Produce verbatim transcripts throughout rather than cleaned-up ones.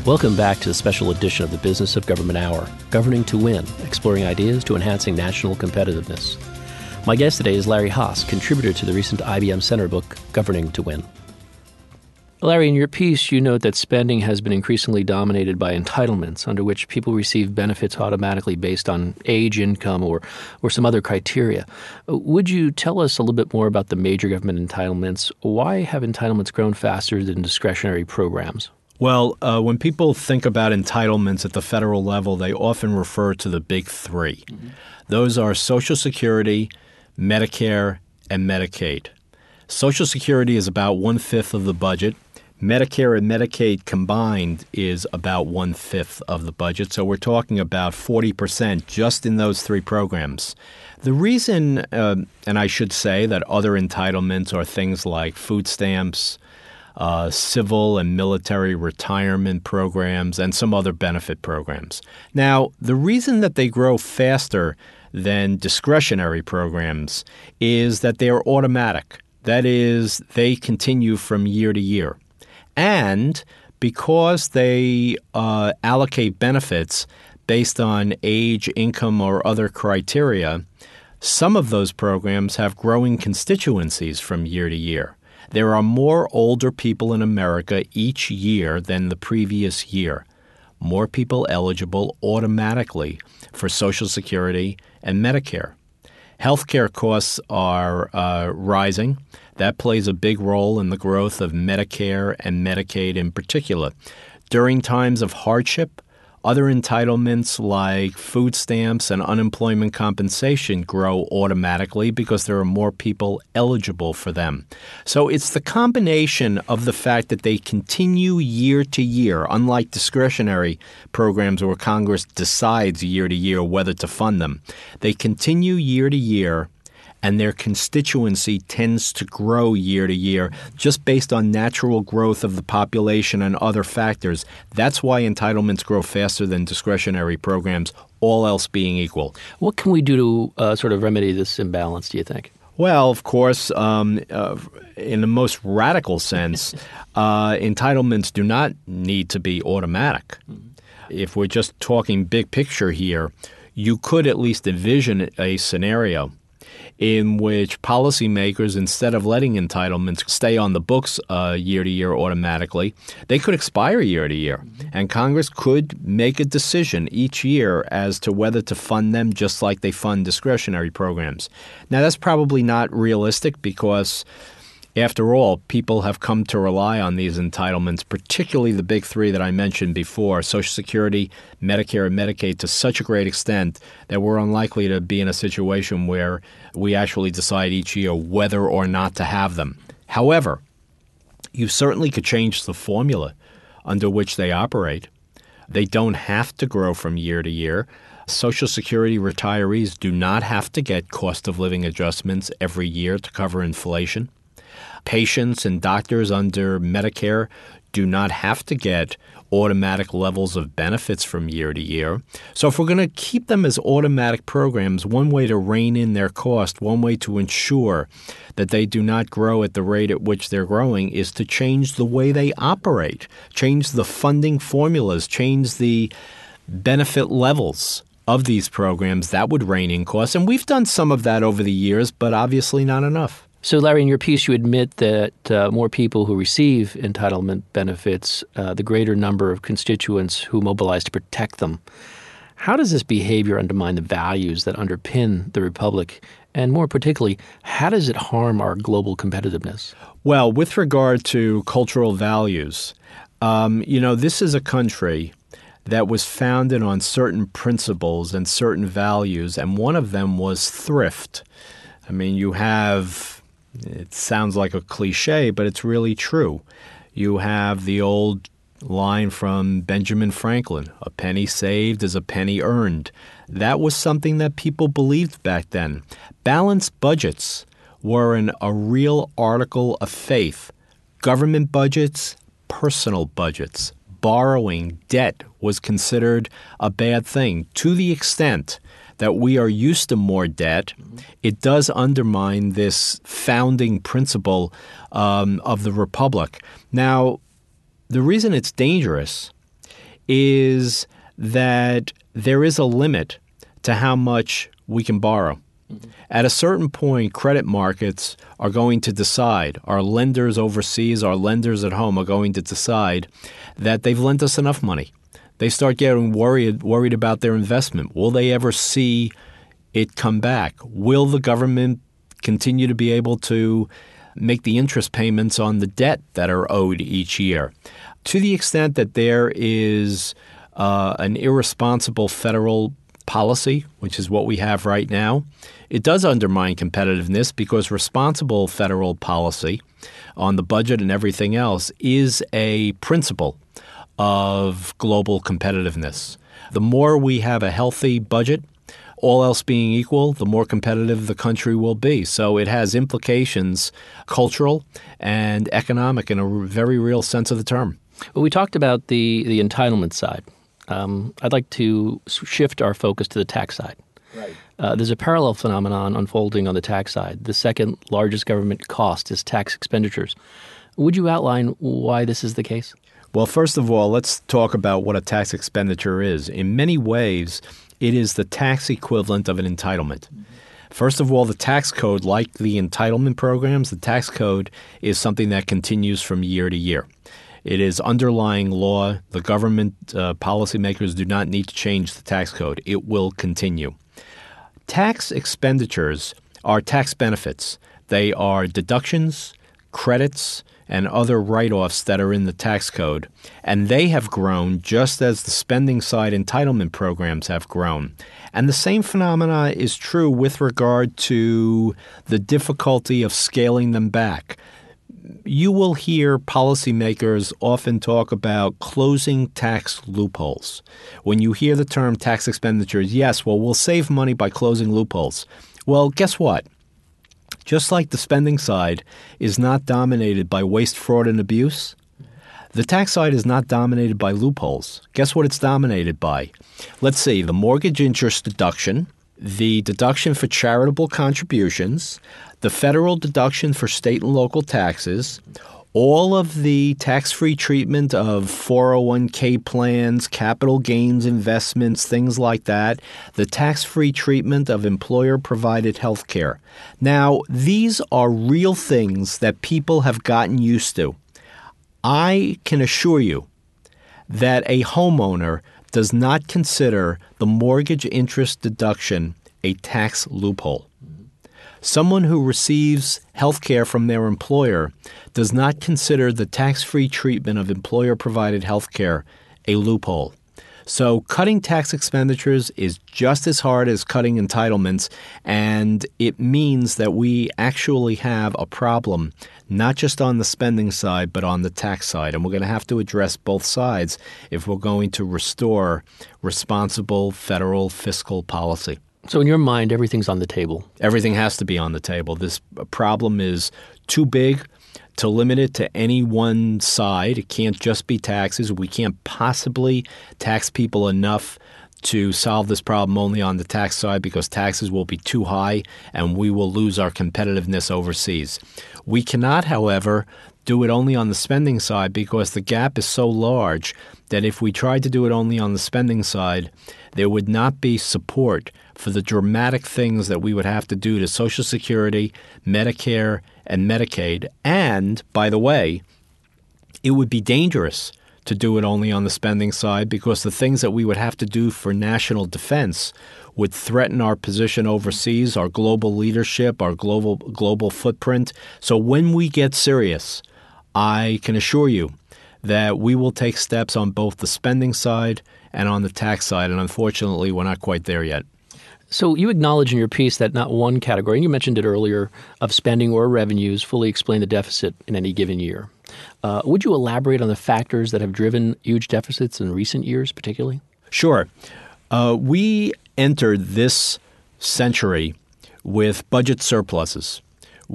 Welcome back to the special edition of the Business of Government Hour, Governing to Win, exploring ideas to enhancing national competitiveness. My guest today is Larry Haas, contributor to the recent I B M Center book, Governing to Win. Larry, in your piece, you note that spending has been increasingly dominated by entitlements, under which people receive benefits automatically based on age, income, or, or some other criteria. Would you tell us a little bit more about the major government entitlements? Why have entitlements grown faster than discretionary programs? Well, uh, when people think about entitlements at the federal level, they often refer to the big three. Mm-hmm. Those are Social Security, Medicare, and Medicaid. Social Security is about one-fifth of the budget. Medicare and Medicaid combined is about one-fifth of the budget. So we're talking about forty percent just in those three programs. The reason, uh, and I should say that other entitlements are things like food stamps, Uh, civil and military retirement programs, and some other benefit programs. Now, the reason that they grow faster than discretionary programs is that they are automatic. That is, they continue from year to year. And because they uh, allocate benefits based on age, income, or other criteria, some of those programs have growing constituencies from year to year. There are more older people in America each year than the previous year. More people eligible automatically for Social Security and Medicare. Healthcare costs are uh, rising. That plays a big role in the growth of Medicare and Medicaid in particular. During times of hardship, other entitlements like food stamps and unemployment compensation grow automatically because there are more people eligible for them. So it's the combination of the fact that they continue year to year, unlike discretionary programs where Congress decides year to year whether to fund them. They continue year to year, and their constituency tends to grow year to year just based on natural growth of the population and other factors. That's why entitlements grow faster than discretionary programs, all else being equal. What can we do to uh, sort of remedy this imbalance, do you think? Well, of course, um, uh, in the most radical sense, uh, entitlements do not need to be automatic. Mm-hmm. If we're just talking big picture here, you could at least envision a scenario in which policymakers, instead of letting entitlements stay on the books uh, year to year automatically, they could expire year to year. And Congress could make a decision each year as to whether to fund them just like they fund discretionary programs. Now, that's probably not realistic because, after all, people have come to rely on these entitlements, particularly the big three that I mentioned before, Social Security, Medicare, and Medicaid, to such a great extent that we're unlikely to be in a situation where we actually decide each year whether or not to have them. However, you certainly could change the formula under which they operate. They don't have to grow from year to year. Social Security retirees do not have to get cost of living adjustments every year to cover inflation. Patients and doctors under Medicare do not have to get automatic levels of benefits from year to year. So if we're going to keep them as automatic programs, one way to rein in their cost, one way to ensure that they do not grow at the rate at which they're growing is to change the way they operate, change the funding formulas, change the benefit levels of these programs. That would rein in costs. And we've done some of that over the years, but obviously not enough. So, Larry, in your piece, you admit that uh, more people who receive entitlement benefits, uh, the greater number of constituents who mobilize to protect them. How does this behavior undermine the values that underpin the Republic? And more particularly, how does it harm our global competitiveness? Well, with regard to cultural values, um, you know, this is a country that was founded on certain principles and certain values, and one of them was thrift. I mean, you have... It sounds like a cliche, but it's really true. You have the old line from Benjamin Franklin, a penny saved is a penny earned. That was something that people believed back then. Balanced budgets were an, a real article of faith. Government budgets, personal budgets, borrowing, debt was considered a bad thing to the extent that we are used to more debt. It does undermine this founding principle um, of the Republic. Now, the reason it's dangerous is that there is a limit to how much we can borrow. Mm-hmm. At a certain point, credit markets are going to decide, our lenders overseas, our lenders at home are going to decide that they've lent us enough money. They start getting worried worried about their investment. Will they ever see it come back? Will the government continue to be able to make the interest payments on the debt that are owed each year? To the extent that there is uh, an irresponsible federal policy, which is what we have right now, it does undermine competitiveness because responsible federal policy on the budget and everything else is a principle of global competitiveness. The more we have a healthy budget, all else being equal, the more competitive the country will be. So it has implications, cultural and economic, in a very real sense of the term. Well, we talked about the, the entitlement side. Um, I'd like to shift our focus to the tax side. Right. Uh, there's a parallel phenomenon unfolding on the tax side. The second largest government cost is tax expenditures. Would you outline why this is the case? Well, first of all, let's talk about what a tax expenditure is. In many ways, it is the tax equivalent of an entitlement. Mm-hmm. First of all, the tax code, like the entitlement programs, the tax code is something that continues from year to year. It is underlying law. The government uh, policymakers do not need to change the tax code. It will continue. Tax expenditures are tax benefits. They are deductions, credits, and other write-offs that are in the tax code. And they have grown just as the spending side entitlement programs have grown. And the same phenomena is true with regard to the difficulty of scaling them back. You will hear policymakers often talk about closing tax loopholes. When you hear the term tax expenditures, yes, well, we'll save money by closing loopholes. Well, guess what? Just like the spending side is not dominated by waste, fraud, and abuse, the tax side is not dominated by loopholes. Guess what it's dominated by? Let's see, the mortgage interest deduction, the deduction for charitable contributions, the federal deduction for state and local taxes, all of the tax-free treatment of four oh one k plans, capital gains investments, things like that, the tax-free treatment of employer-provided health care. Now, these are real things that people have gotten used to. I can assure you that a homeowner does not consider the mortgage interest deduction a tax loophole. Someone who receives health care from their employer does not consider the tax-free treatment of employer-provided health care a loophole. So cutting tax expenditures is just as hard as cutting entitlements, and it means that we actually have a problem, not just on the spending side, but on the tax side. And we're going to have to address both sides if we're going to restore responsible federal fiscal policy. So in your mind, everything's on the table. Everything has to be on the table. This problem is too big to limit it to any one side. It can't just be taxes. We can't possibly tax people enough to solve this problem only on the tax side because taxes will be too high and we will lose our competitiveness overseas. We cannot, however, do it only on the spending side because the gap is so large that if we tried to do it only on the spending side, there would not be support for the dramatic things that we would have to do to Social Security, Medicare, and Medicaid. And, by the way, it would be dangerous to do it only on the spending side because the things that we would have to do for national defense would threaten our position overseas, our global leadership, our global global footprint. So when we get serious, I can assure you that we will take steps on both the spending side and on the tax side. And unfortunately, we're not quite there yet. So you acknowledge in your piece that not one category, and you mentioned it earlier, of spending or revenues fully explain the deficit in any given year. Uh, would you elaborate on the factors that have driven huge deficits in recent years particularly? Sure. Uh, we entered this century with budget surpluses.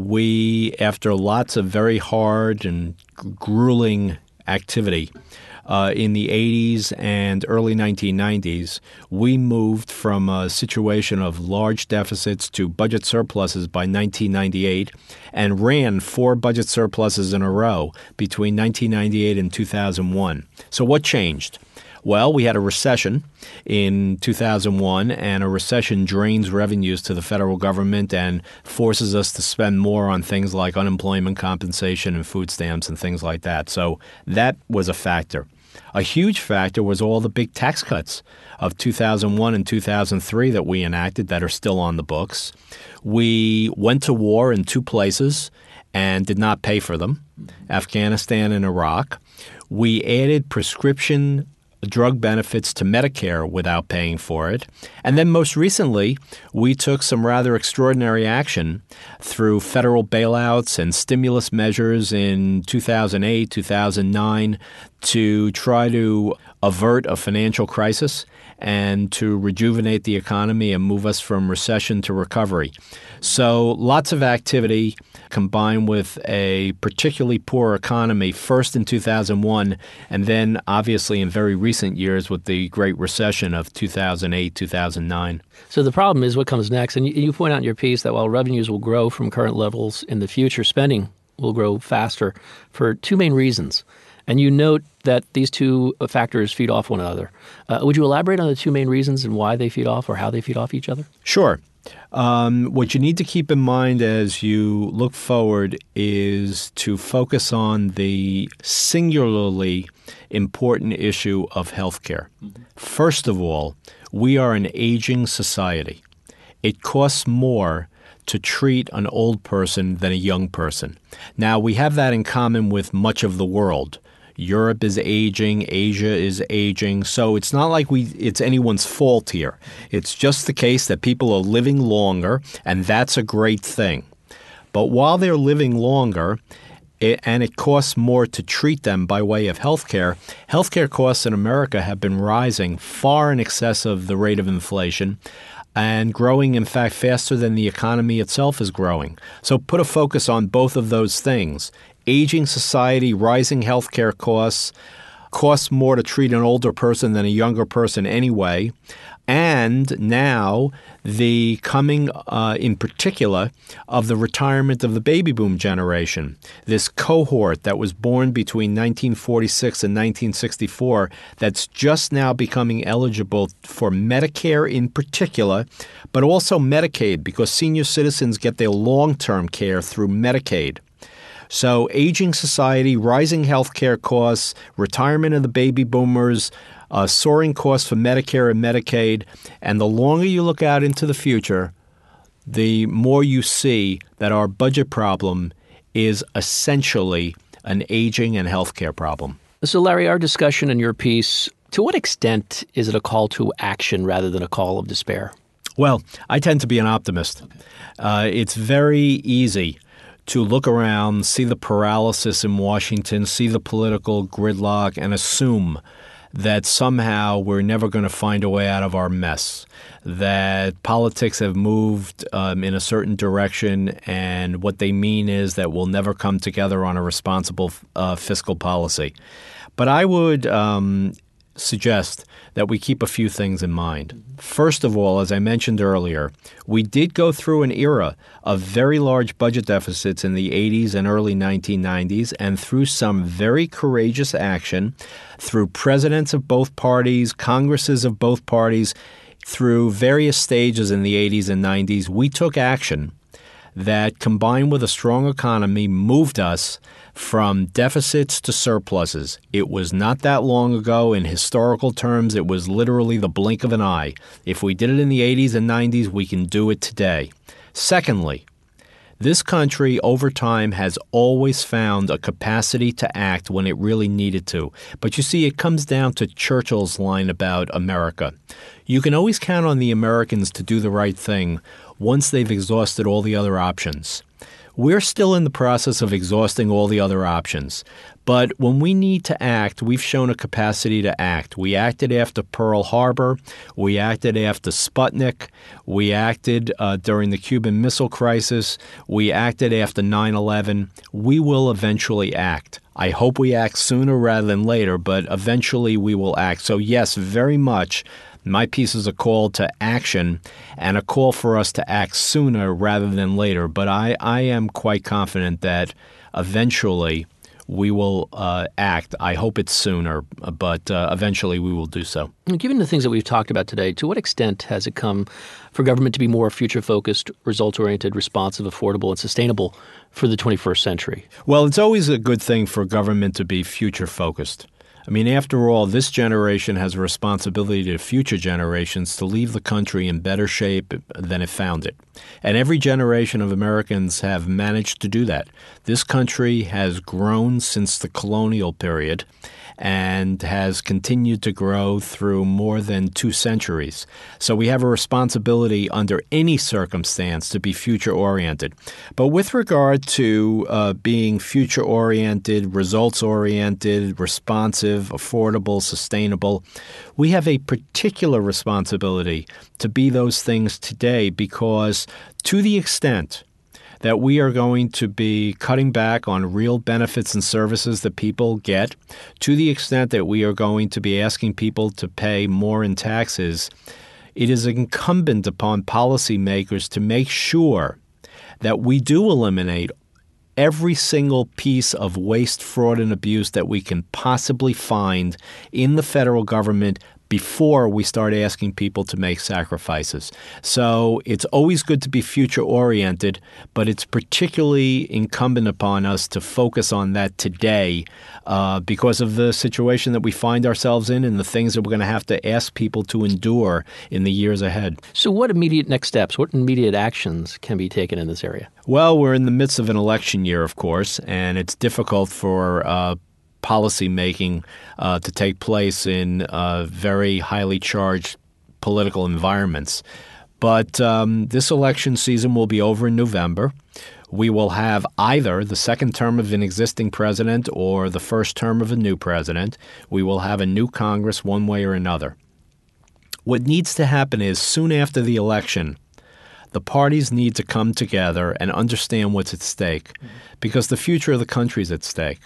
We, after lots of very hard and grueling activity, Uh, in the eighties and early nineteen nineties, we moved from a situation of large deficits to budget surpluses by nineteen ninety-eight and ran four budget surpluses in a row between nineteen ninety-eight and two thousand one. So what changed? Well, we had a recession in two thousand one, and a recession drains revenues to the federal government and forces us to spend more on things like unemployment compensation and food stamps and things like that. So that was a factor. A huge factor was all the big tax cuts of two thousand one and two thousand three that we enacted that are still on the books. We went to war in two places and did not pay for them, Afghanistan and Iraq. We added prescription drug benefits to Medicare without paying for it. And then most recently, we took some rather extraordinary action through federal bailouts and stimulus measures in two thousand eight, two thousand nine to try to avert a financial crisis and to rejuvenate the economy and move us from recession to recovery. So lots of activity combined with a particularly poor economy, first in two thousand one, and then obviously in very recent years with the Great Recession of two thousand eight, two thousand nine. So the problem is what comes next. And you, you point out in your piece that while revenues will grow from current levels in the future, spending will grow faster for two main reasons. And you note that these two factors feed off one another. Uh, would you elaborate on the two main reasons and why they feed off or how they feed off each other? Sure. Um, what you need to keep in mind as you look forward is to focus on the singularly important issue of healthcare. Mm-hmm. First of all, we are an aging society. It costs more to treat an old person than a young person. Now, we have that in common with much of the world. Europe is aging, Asia is aging, so it's not like we it's anyone's fault here. It's just the case that people are living longer, and that's a great thing. But while they're living longer, it, and it costs more to treat them by way of healthcare, healthcare costs in America have been rising far in excess of the rate of inflation, and growing, in fact, faster than the economy itself is growing. So put a focus on both of those things. Aging society, rising healthcare costs, costs more to treat an older person than a younger person anyway. And now the coming, uh, in particular, of the retirement of the baby boom generation, this cohort that was born between nineteen forty-six and nineteen sixty-four that's just now becoming eligible for Medicare in particular, but also Medicaid because senior citizens get their long-term care through Medicaid. So aging society, rising healthcare costs, retirement of the baby boomers, uh, soaring costs for Medicare and Medicaid, and the longer you look out into the future, the more you see that our budget problem is essentially an aging and healthcare problem. So, Larry, our discussion in your piece, to what extent is it a call to action rather than a call of despair? Well, I tend to be an optimist. Uh, it's very easy to look around, see the paralysis in Washington, see the political gridlock, and assume that somehow we're never going to find a way out of our mess, that politics have moved um, in a certain direction, and what they mean is that we'll never come together on a responsible uh, fiscal policy. But I would um, suggest that we keep a few things in mind. First of all, as I mentioned earlier, we did go through an era of very large budget deficits in the eighties and early nineteen nineties, and through some very courageous action, through presidents of both parties, Congresses of both parties, through various stages in the eighties and nineties, we took action that, combined with a strong economy, moved us from deficits to surpluses. It was not that long ago. In historical terms, it was literally the blink of an eye. If we did it in the eighties and nineties, we can do it today. Secondly, this country over time has always found a capacity to act when it really needed to. But you see, it comes down to Churchill's line about America. You can always count on the Americans to do the right thing once they've exhausted all the other options. We're still in the process of exhausting all the other options. But when we need to act, we've shown a capacity to act. We acted after Pearl Harbor. We acted after Sputnik. We acted uh, during the Cuban Missile Crisis. We acted after nine eleven. We will eventually act. I hope we act sooner rather than later, but eventually we will act. So yes, very much, my piece is a call to action and a call for us to act sooner rather than later. But I, I am quite confident that eventually we will uh, act. I hope it's sooner, but uh, eventually we will do so. Given the things that we've talked about today, to what extent has it come for government to be more future-focused, results-oriented, responsive, affordable, and sustainable for the twenty-first century? Well, it's always a good thing for government to be future-focused. I mean, after all, this generation has a responsibility to future generations to leave the country in better shape than it found it. And every generation of Americans have managed to do that. This country has grown since the colonial period and has continued to grow through more than two centuries. So we have a responsibility under any circumstance to be future-oriented. But with regard to uh, being future-oriented, results-oriented, responsive, affordable, sustainable, we have a particular responsibility to be those things today because to the extent that we are going to be cutting back on real benefits and services that people get, to the extent that we are going to be asking people to pay more in taxes, it is incumbent upon policymakers to make sure that we do eliminate every single piece of waste, fraud, and abuse that we can possibly find in the federal government before we start asking people to make sacrifices. So it's always good to be future-oriented, but it's particularly incumbent upon us to focus on that today uh, because of the situation that we find ourselves in and the things that we're going to have to ask people to endure in the years ahead. So what immediate next steps, what immediate actions can be taken in this area? Well, we're in the midst of an election year, of course, and it's difficult for uh, policy making uh, to take place in uh, very highly charged political environments. But um, this election season will be over in November. We will have either the second term of an existing president or the first term of a new president. We will have a new Congress one way or another. What needs to happen is soon after the election, the parties need to come together and understand what's at stake because the future of the country is at stake.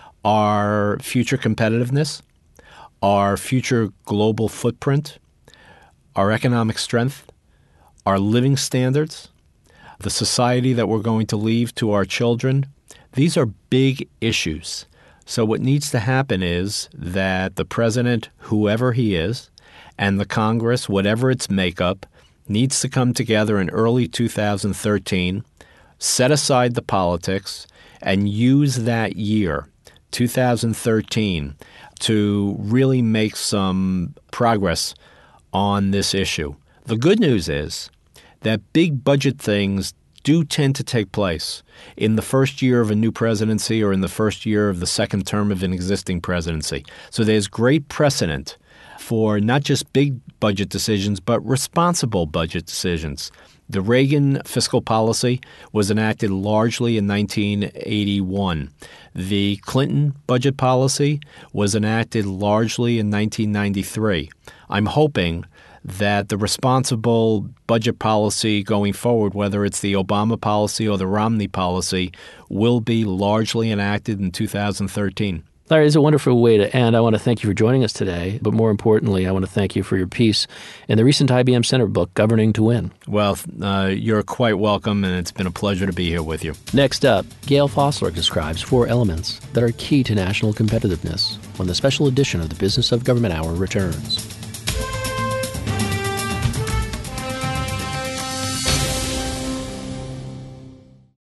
Our future competitiveness, our future global footprint, our economic strength, our living standards, the society that we're going to leave to our children, these are big issues. So what needs to happen is that the president, whoever he is, and the Congress, whatever its makeup, needs to come together in early two thousand thirteen, set aside the politics, and use that year two thousand thirteen to really make some progress on this issue. The good news is that big budget things do tend to take place in the first year of a new presidency or in the first year of the second term of an existing presidency. So there's great precedent for not just big budget decisions, but responsible budget decisions. The Reagan fiscal policy was enacted largely in nineteen eighty-one. The Clinton budget policy was enacted largely in nineteen ninety-three. I'm hoping that the responsible budget policy going forward, whether it's the Obama policy or the Romney policy, will be largely enacted in two thousand thirteen. Larry, it's a wonderful way to end. I want to thank you for joining us today, but more importantly, I want to thank you for your piece in the recent I B M Center book, Governing to Win. Well, uh, you're quite welcome, and it's been a pleasure to be here with you. Next up, Gail Fossler describes four elements that are key to national competitiveness when the special edition of the Business of Government Hour returns.